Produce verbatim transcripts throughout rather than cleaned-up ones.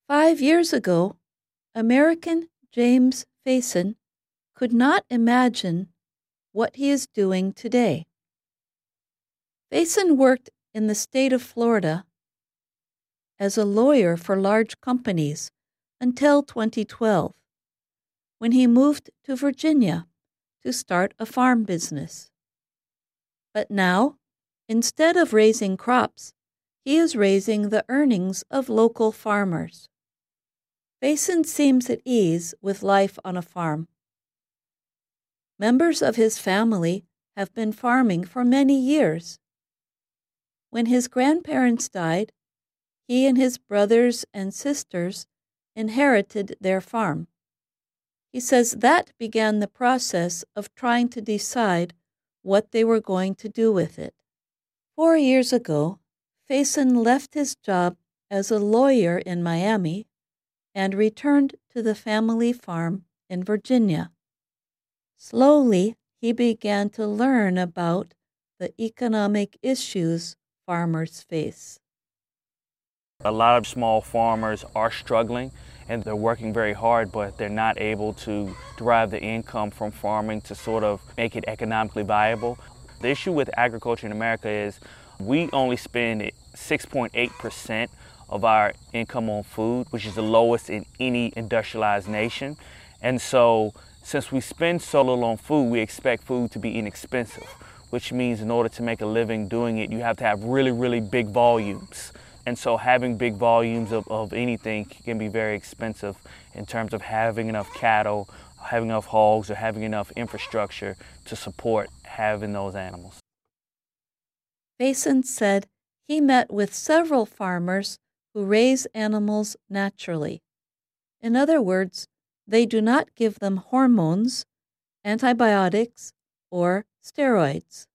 Five years ago, American James Faison could not imagine what he is doing today. Faison worked in the state of Florida as a lawyer for large companies until twenty twelve, when he moved to Virginia to start a farm business. But now, instead of raising crops, he is raising the earnings of local farmers. Faison seems at ease with life on a farm. Members of his family have been farming for many years. When his grandparents died, he and his brothers and sisters inherited their farm. He says that began the process of trying to decide what they were going to do with it. Four years ago, Faison left his job as a lawyer in Miami and returned to the family farm in Virginia. Slowly, he began to learn about the economic issues farmers face. A lot of small farmers are struggling and they're working very hard, but they're not able to derive the income from farming to sort of make it economically viable. The issue with agriculture in America is we only spend six point eight percent of our income on food, which is the lowest in any industrialized nation. And so since we spend so little on food, we expect food to be inexpensive, which means in order to make a living doing it, you have to have really, really big volumes. And so having big volumes of, of anything can be very expensive in terms of having enough cattle, having enough hogs, or having enough infrastructure to support having those animals. Faison said he met with several farmers who raise animals naturally. In other words, they do not give them hormones, antibiotics, or steroids.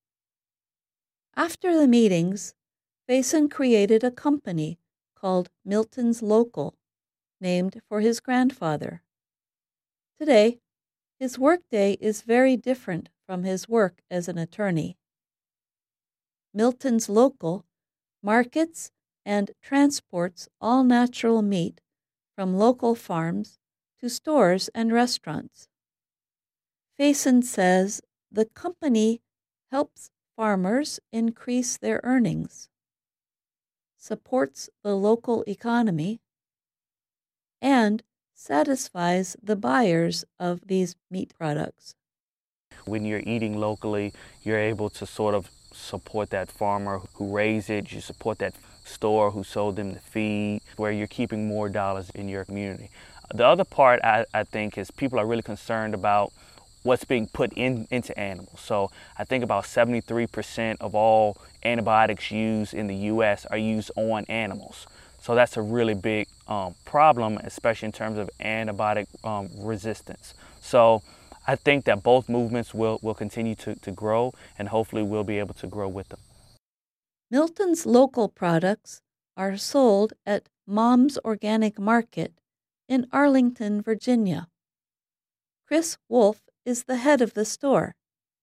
After the meetings, Faison created a company called Milton's Local, named for his grandfather. Today, his workday is very different from his work as an attorney. Milton's Local markets and transports all natural meat from local farms to stores and restaurants. Faison says the company helps farmers increase their earnings, supports the local economy, and satisfies the buyers of these meat products. When you're eating locally, you're able to sort of support that farmer who raised it, you support that store who sold them the feed, where you're keeping more dollars in your community. The other part, I, I think, is people are really concerned about what's being put in, into animals. So I think about seventy-three percent of all antibiotics used in the U S are used on animals. So that's a really big um, problem, especially in terms of antibiotic um, resistance. So I think that both movements will, will continue to, to grow, and hopefully we'll be able to grow with them. Milton's Local products are sold at Mom's Organic Market in Arlington, Virginia. Chris Wolf is the head of the store.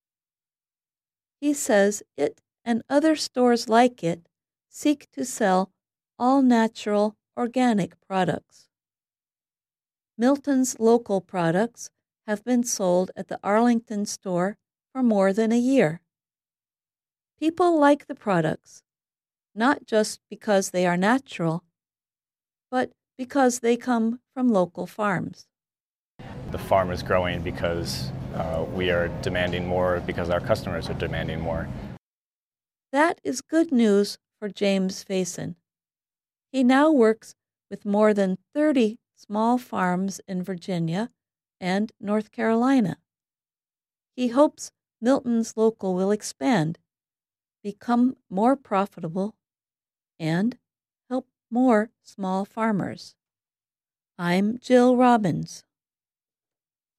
He says it and other stores like it seek to sell all-natural organic products. Milton's Local products have been sold at the Arlington store for more than a year. People like the products, not just because they are natural, but because they come from local farms. The farm is growing because uh, we are demanding more, because our customers are demanding more. That is good news for James Faison. He now works with more than thirty small farms in Virginia and North Carolina. He hopes Milton's Local will expand, become more profitable, and help more small farmers. I'm Jill Robbins.